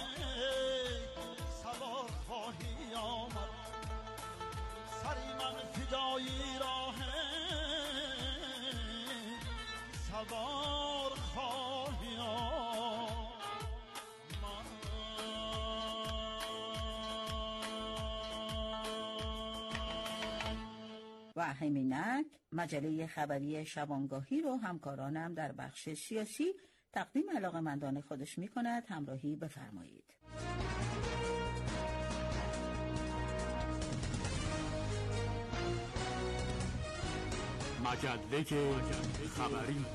سوار خواهی آمد، سری من فدای راه و همینک مجله خبری شبانگاهی رو همکارانم در بخش سیاسی تقدیم علاقه‌مندان خودش می‌کند. همراهی بفرمایید. مجله خبری.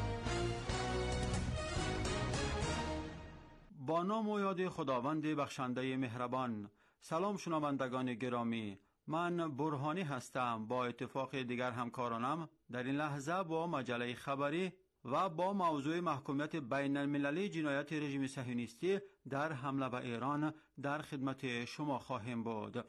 با نام و یاد خداوند بخشنده مهربان. سلام شنوندگان گرامی، من برهانی هستم. با اتفاق دیگر همکارانم در این لحظه با مجله خبری و با موضوع محکومیت بین المللی جنایت رژیم صهیونیستی در حمله به ایران در خدمت شما خواهیم بود.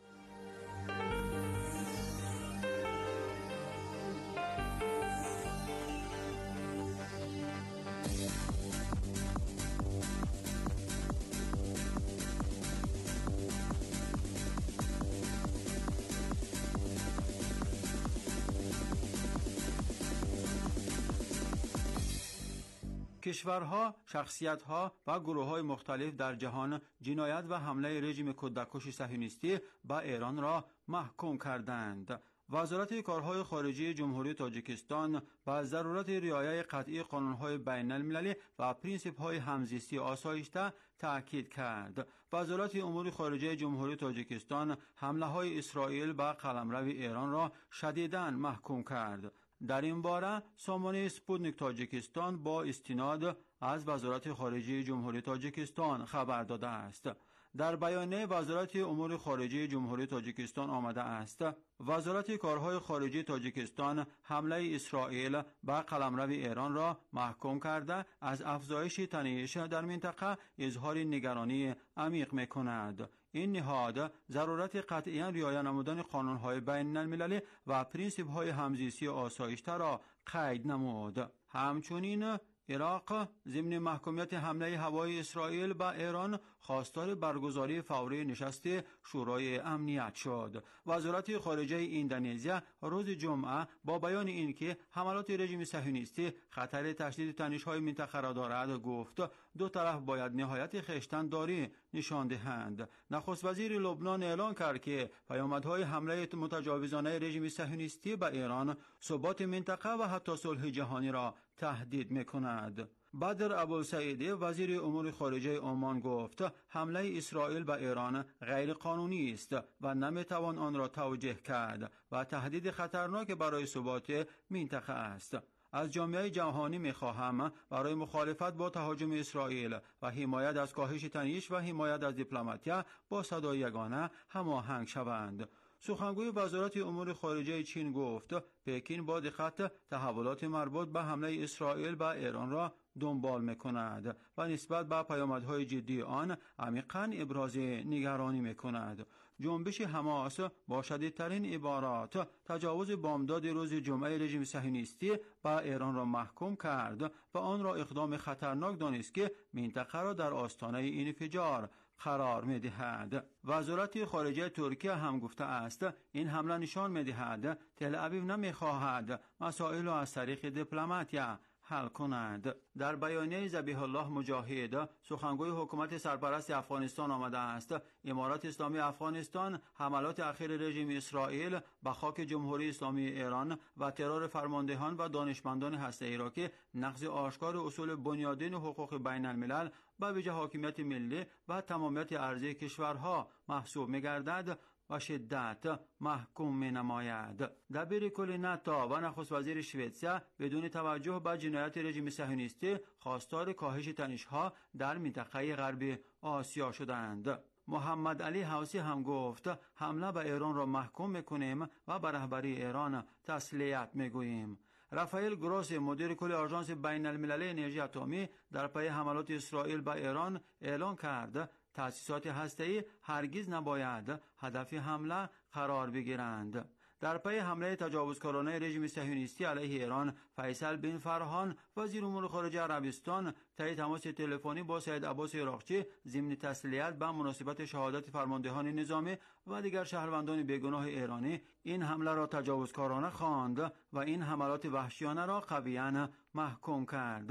کشورها، شخصیتها و گروه‌های مختلف در جهان جنایت و حمله رژیم کودکش صهیونیستی به ایران را محکوم کردند. وزارت کارهای خارجه جمهوری تاجیکستان با ضرورت رعایت قطعی قانون‌های بین المللی و پرینسیپ‌های همزیستی آسایشته تأکید کرد. وزارت امور خارجه جمهوری تاجیکستان حمله‌های اسرائیل به قلمرو ایران را شدیداً محکوم کرد. در این باره سامانه سپوتنیک تاجیکستان با استناد از وزارت خارجه جمهوری تاجیکستان خبر داده است. در بیانیه وزارت امور خارجه جمهوری تاجیکستان آمده است: وزارت کارهای خارجه تاجیکستان حمله اسرائیل به قلمرو ایران را محکوم کرده از افزایش تنش در منطقه اظهار نگرانی عمیق می‌کند. این نهاد ضرورت قطعی رعایت نمودن قانون‌های بین المللی و پرینسیپ‌های همزیستی آسایشته را قید نمود. همچنین عراق ضمن محکومیت حمله هوایی اسرائیل به ایران خواستار برگزاری فوری نشست شورای امنیت شد. وزارت خارجه اندونزیا روز جمعه با بیان اینکه حملات رژیم صهیونیستی خطر تشدید تنش‌های منطقه را دارد گفت دو طرف باید نهایت خویشتن‌داری نشان دهند. نخست وزیر لبنان اعلان کرد که پیامدهای حمله متجاوزانه رژیم صهیونیستی به ایران ثبات منطقه و حتی صلح جهانی را تهدید می‌کند. بدر ابوالسعیدی وزیر امور خارجه عمان گفت حمله اسرائیل به ایران غیر قانونی است و نمیتوان آن را توجیه کرد و تهدید خطرناک برای ثبات منطقه است. از جامعه جهانی می‌خواهم برای مخالفت با تهاجم اسرائیل و حمایت از کاهش تنش و حمایت از دیپلماتیا با صدای یگانه هماهنگ شوند. سخنگوی وزارت امور خارجه چین گفت پکین با دقت تحولات مربوط به حمله اسرائیل به ایران را دنبال می‌کند و نسبت به پیامدهای جدی آن عمیقاً ابراز نگرانی می‌کند. جنبش حماس با شدیدترین عبارات تجاوز بامداد روز جمعه رژیم صهیونیستی به ایران را محکوم کرد و آن را اقدام خطرناک دانست که منطقه را در آستانه انفجار قرار می‌دهد. وزارت خارجه ترکیه هم گفته است این حمله نشان می‌دهد تل ابیب نمی‌خواهد مسائل را از طریق دیپلماتیا حل کند. در بیانیه ذبیح الله مجاهد سخنگوی حکومت سرپرست افغانستان آمده است امارات اسلامی افغانستان حملات اخیر رژیم اسرائیل به خاک جمهوری اسلامی ایران و ترور فرماندهان و دانشمندان هسته‌ای را که نقض آشکار اصول بنیادین حقوق بین الملل به ویژه حاکمیت ملی و تمامیت ارضی کشورها محسوب می‌گردد و شدت محکوم می نماید. دبیر کل ناتو و نخست وزیر سوئیسریا بدون توجه به جنایت رژیم صهیونیستی خواستار کاهش تنش‌ها در منطقه غربی آسیا شدند. محمد علی حوثی هم گفت حمله به ایران را محکوم می‌کنیم و به رهبری ایران تسلیت می‌گوییم. رافائل گروسی مدیر کل آژانس بین المللی انرژی اتمی در پی حملات اسرائیل به ایران اعلان کرد تأسیسات هسته‌ای هرگز نباید هدف حمله قرار بگیرند. در پی حمله تجاوزکارانه رژیم صهیونیستی علیه ایران، فیصل بن فرحان وزیر امور خارجه عربستان طی تماس تلفنی با سید عباس عراقچی ضمن تسلیت به مناسبت شهادت فرماندهان نظامی و دیگر شهروندان بیگناه ایرانی این حمله را تجاوزکارانه خواند و این حملات وحشیانه را قویاً محکوم کرد.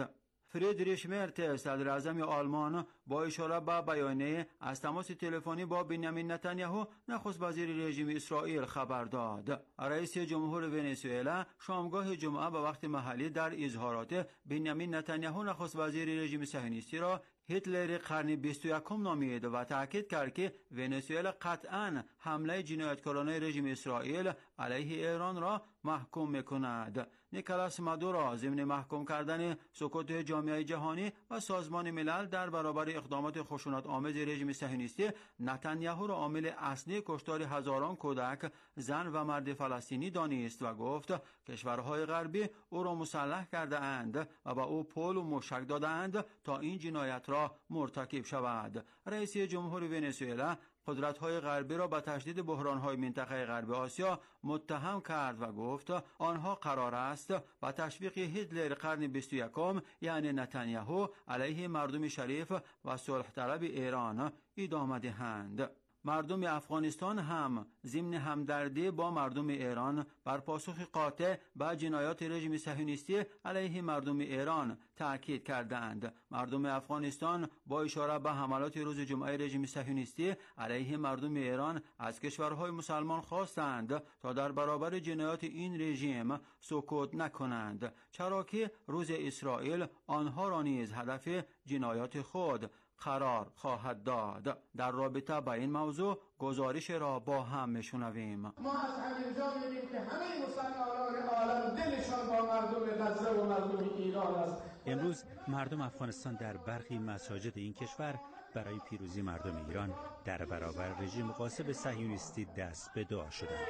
فریدریش مرتز صدر اعظم آلمان با اشاره به بیانیه از تماس تلفنی با بنیامین نتانیاهو نخست وزیر رژیم اسرائیل خبر داد. رئیس جمهور ونزوئلا شامگاه جمعه به وقت محلی در اظهارات بنیامین نتانیاهو نخست وزیر رژیم صهیونیستی را هیتلر قرن 21 نامید و تاکید کرد که ونزوئلا قطعاً حمله جنایتکارانه رژیم اسرائیل علیه ایران را محکوم می‌کند. نیکولاس مادورو ضمن محکوم کردن سکوت جامعه جهانی و سازمان ملل در برابر اقدامات خشونت‌آمیز رژیم صهیونیستی نتانیاهو را عامل اصلی کشتار هزاران کودک، زن و مرد فلسطینی دانست و گفت کشورهای غربی او را مسلح کرده اند و به او پول و موشک داده اند تا این جنایت را مرتکب شود. رئیس جمهور ونزوئلا قدرت‌های غربی را به تشدید بحران‌های منطقه غرب آسیا متهم کرد و گفت آنها قرار است با تشویق هیتلر قرن 21 یعنی نتانیاهو علیه مردم شریف و صلح طلب ایران ادامه دهند. مردم افغانستان هم ضمن همدردی با مردم ایران بر پاسخ قاطع به جنایات رژیم صهیونیستی علیه مردم ایران تاکید کردند. مردم افغانستان با اشاره به حملات روز جمعه رژیم صهیونیستی علیه مردم ایران از کشورهای مسلمان خواستند تا در برابر جنایات این رژیم سکوت نکنند، چرا که روز اسرائیل آنها را نیز هدف جنایات خود قرار خواهد داد. در رابطه با این موضوع گزارش را با هم میشنویم. ما از همینجا می‌بینیم که همه مسلمانان عالم دلشان با مردم غزه و مردم ایران است. امروز مردم افغانستان در برخی مساجد این کشور برای پیروزی مردم ایران در برابر رژیم غاصب صهیونیستی دست به دعا شدند.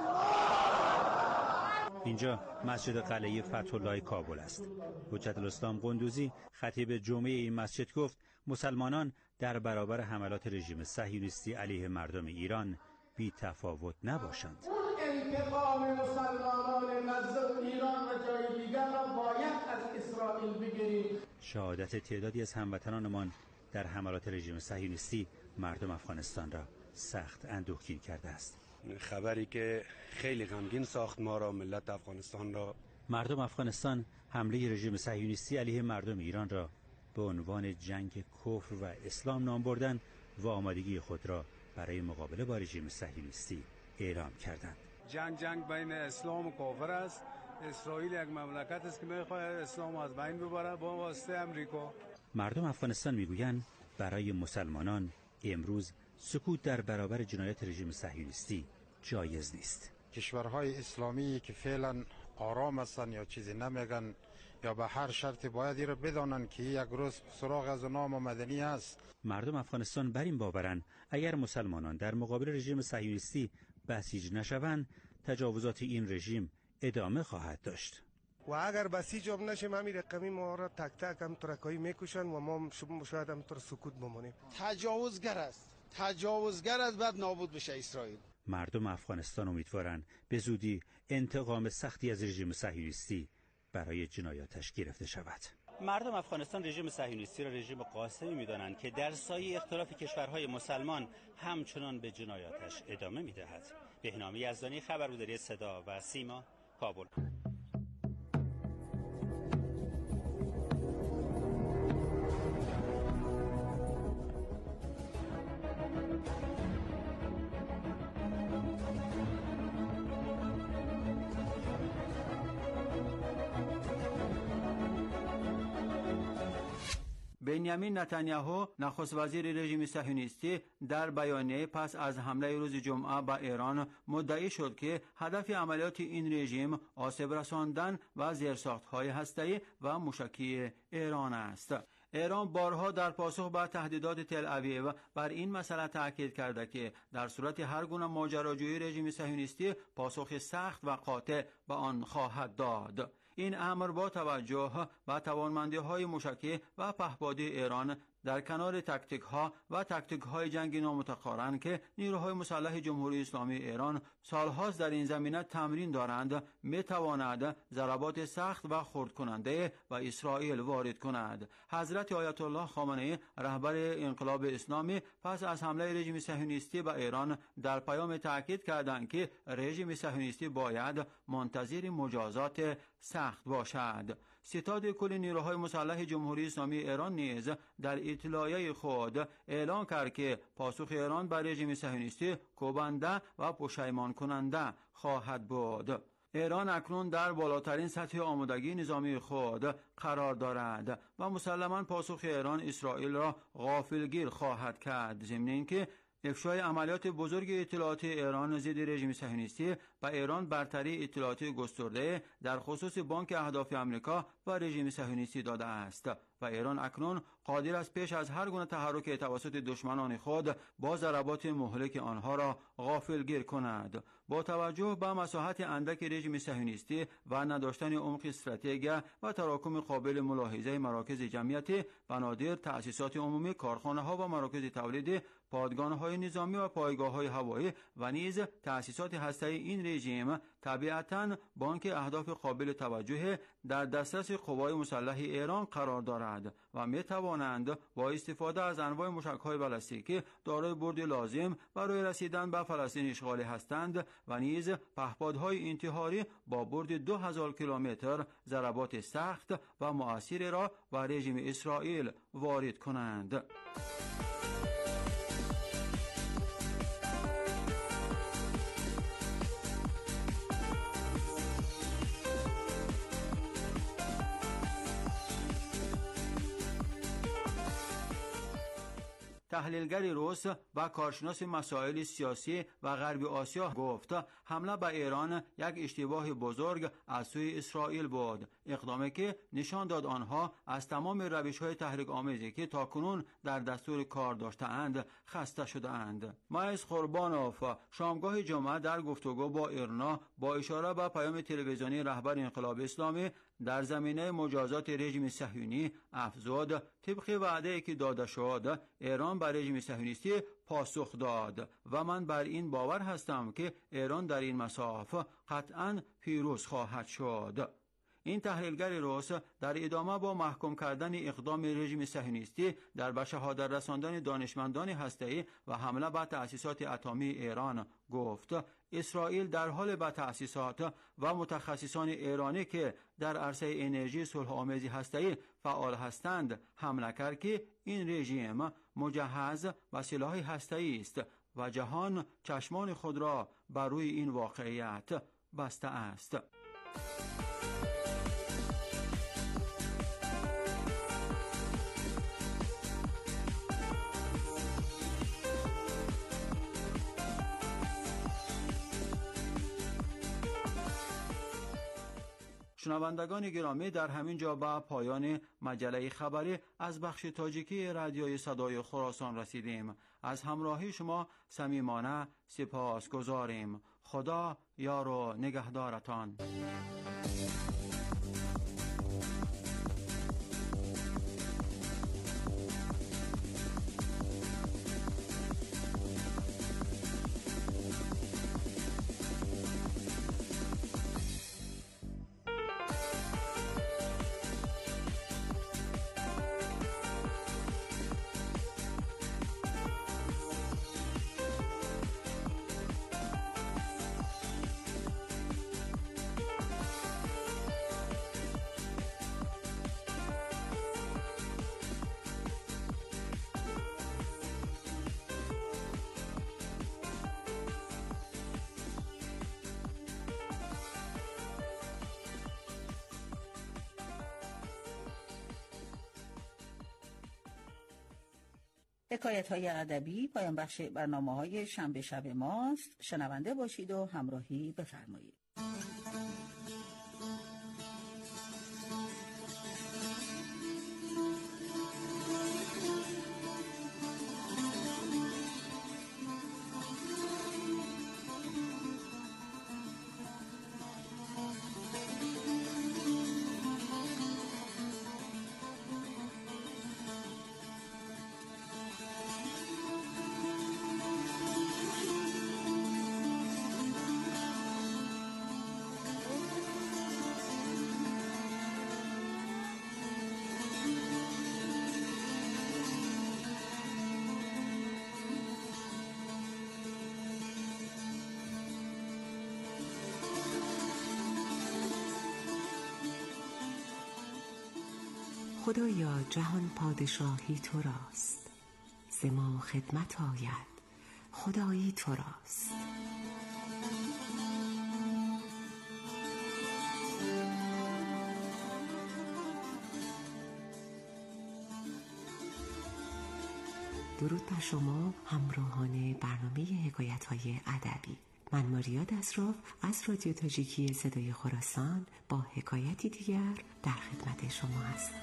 اینجا مسجد قلعه فتح الله کابل است. حجت الاسلام قندوزی خطیب جمعه این مسجد گفت مسلمانان در برابر حملات رژیم صهیونیستی علیه مردم ایران بی تفاوت نباشند. انتقام مسلمانان غزه و ایران و جای دیگر را باید از اسرائیل بگیریم. شهادت تعدادی از هموطنانمان در حملات رژیم صهیونیستی مردم افغانستان را سخت اندوهگین کرده است. خبری که خیلی غمگین ساخت ما را، ملت افغانستان را. مردم افغانستان حمله رژیم صهیونیستی علیه مردم ایران را به عنوان جنگ کفر و اسلام نام بردند و آمادگی خود را برای مقابله با رژیم صهیونیستی اعلام کردند. جنگ بین اسلام و کافر است. اسرائیل یک مملکت است که می‌خواهد اسلام از بین ببرد با واسطه امریکا. مردم افغانستان میگویند برای مسلمانان امروز سکوت در برابر جنایات رژیم صهیونیستی جایز نیست. کشورهای اسلامی که فعلا آرام هستند یا چیزی نمیگن یا به هر شرطی باید این را بدانند که یک روز سراغ از نام مدنی است. مردم افغانستان بر این باورند اگر مسلمانان در مقابل رژیم صهیونیستی بسیج نشوند تجاوزات این رژیم ادامه خواهد داشت. و اگر بسیج هم نشیم همین رقمی ما را تک تک هم ترکایی میکشن و ما شاید هم تر سکوت بمانیم. تجاوزگر است بعد نابود بشه اسرائیل. مردم افغانستان امیدوارند به زودی انتقام سختی از رژیم صهیونیستی برای جنایاتش گرفته شود. مردم افغانستان رژیم صهیونیستی را رژیم قاسمی می‌دانند که در سایه اختلاف کشورهای مسلمان همچنان به جنایاتش ادامه می‌دهد. بهنام یزدانی، خبرگزاری صدا و سیما، کابل. بنیامین نتانیاهو نخست وزیر رژیم صهیونیستی در بیانیه پس از حمله روز جمعه به ایران مدعی شد که هدف عملیات این رژیم آسیب رساندن و زیرساخت‌های هسته‌ای و موشکی ایران است. ایران بارها در پاسخ به تهدیدات تل اویو بر این مسئله تاکید کرده که در صورت هر گونه ماجراجویی رژیم صهیونیستی پاسخ سخت و قاطع به آن خواهد داد. این امر با توجه به توانمندی‌های موشکی و پهپادی ایران در کنار تاکتیک‌های جنگی نامتقارن که نیروهای مسلح جمهوری اسلامی ایران سالهاست در این زمینه تمرین دارند می‌تواند ضربات سخت و خرد کننده و اسرائیل وارد کند. حضرت آیت الله خامنه‌ای رهبر انقلاب اسلامی پس از حمله رژیم صهیونیستی به ایران در پیام تاکید کردند که رژیم صهیونیستی باید منتظر مجازات سخت باشد. ستاد کل نیروهای مسلح جمهوری اسلامی ایران نیز در اطلاعیه خود اعلام کرد که پاسخ ایران بر رژیم صهیونیستی کوبنده و پشیمان کننده خواهد بود. ایران اکنون در بالاترین سطح آمادگی نظامی خود قرار دارد و مسلماً پاسخ ایران اسرائیل را غافلگیر خواهد کرد، ضمن اینکه افشای عملیات بزرگ اطلاعات ایران ضد رژیم صهیونیستی و ایران برتری اطلاعاتی گسترده در خصوص بانک اهداف آمریکا و رژیم صهیونیستی داده است و ایران اکنون قادر است پیش از هر گونه تحرک توسط دشمنان خود با ضربات مهلک آنها را غافلگیر کند. با توجه به مساحت اندک رژیم صهیونیستی و نداشتن عمق استراتژی و تراکم قابل ملاحظه مراکز جمعیت، بنادر تأسیسات عمومی، کارخانه‌ها و مراکز تولید، پادگان‌های نظامی و پایگاه‌های هوایی و نیز تأسیسات هسته‌ای این رژیم طبیعتاً بانک اهداف قابل توجه در دسترس قوای مسلح ایران قرار دارد و می‌توانند با استفاده از انواع موشک‌های بالستیکی دارای برد لازم برای رسیدن به فلسطین اشغالی هستند و نیز پهپادهای انتحاری با برد 2000 کیلومتر ضربات سخت و مؤثر را و رژیم اسرائیل وارد کنند. تحلیلگر روس و کارشناس مسائل سیاسی و غرب آسیا گفت حمله به ایران یک اشتباه بزرگ از سوی اسرائیل بود، اقدامی که نشان داد آنها از تمام روش‌های تحریک آمیزی که تاکنون در دستور کار داشته‌اند خسته شده‌اند. مایس قربانوف شامگاه جمعه در گفتگو با ایرنا با اشاره به پیام تلویزیونی رهبر انقلاب اسلامی در زمینه مجازات رژیم صهیونی افزود طبق وعده‌ای که داده شد ایران بر رژیم صهیونیستی پاسخ داد و من بر این باور هستم که ایران در این مساف قطعاً پیروز خواهد شد. این تحلیلگر روس در ادامه با محکوم کردن اقدام رژیم صهیونیستی در به شهادت رساندن دانشمندان هسته‌ای و حمله به تأسیسات اتمی ایران گفت اسرائیل در حال به تأسیسات و متخصصان ایرانی که در عرصه انرژی صلح‌آمیز هسته‌ای فعال هستند حمله کرد که این رژیم مجهز و سلاح هسته‌ای است و جهان چشمان خود را بر روی این واقعیت بسته است. شنوندگان گرامی، در همین جا به پایان مجله خبری از بخش تاجیکی رادیوی صدای خراسان رسیدیم. از همراهی شما صمیمانه سپاسگزاریم. خدا یار و نگهدارتان. حکایت‌های ادبی پایان بخش برنامه‌های شنبه شب ماست. شنونده باشید و همراهی بفرمایید. خدایا جهان پادشاهی تو راست، ز ما خدمت آید خدایی تو راست. درود بر شما همراهان برنامه حکایت‌های ادبی. من ماریا دسراف از رادیو تاجیکی صدای خراسان با حکایتی دیگر در خدمت شما هستم.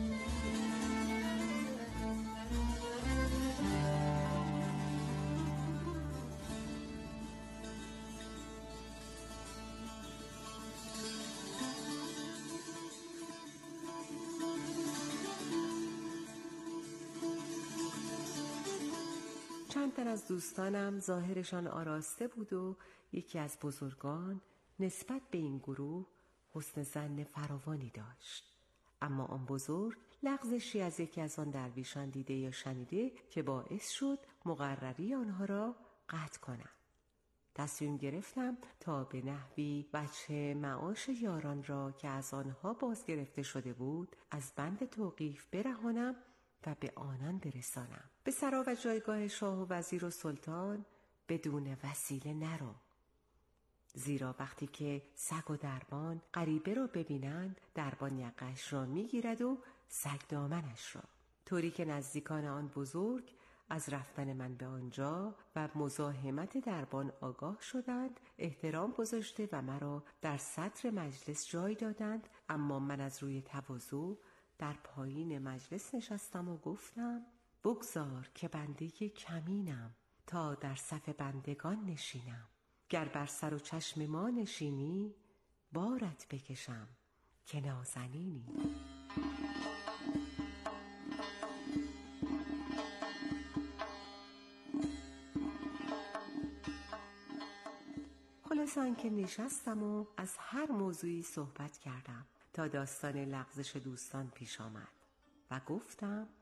چند تن از دوستانم ظاهرشان آراسته بود و یکی از بزرگان نسبت به این گروه حسن ظن فراوانی داشت. اما آن بزرگ لغزشی از یکی از آن درویشان دیده یا شنیده که باعث شد مقرری آنها را قطع کنم. تصمیم گرفتم تا به نحوی وجه معاش یاران را که از آنها باز گرفته شده بود از بند توقیف برهانم و به آنان برسانم. به سرا و جایگاه شاه و وزیر و سلطان بدون وسیله نرو، زیرا وقتی که سگ و دربان غریبه را ببینند دربان یقه‌اش را میگیرد و سگ دامنش را. طوری که نزدیکان آن بزرگ از رفتن من به آنجا و مزاحمت دربان آگاه شدند، احترام گذاشته و مرا در صدر مجلس جای دادند. اما من از روی تواضع در پایین مجلس نشستم و گفتم بگذار که بنده کمینم تا در صف بندگان نشینم. گر بر سر و چشم ما نشینی بارت بکشم که نازنینی. خلاص آنکه نشستم و از هر موضوعی صحبت کردم تا داستان لغزش دوستان پیش آمد و گفتم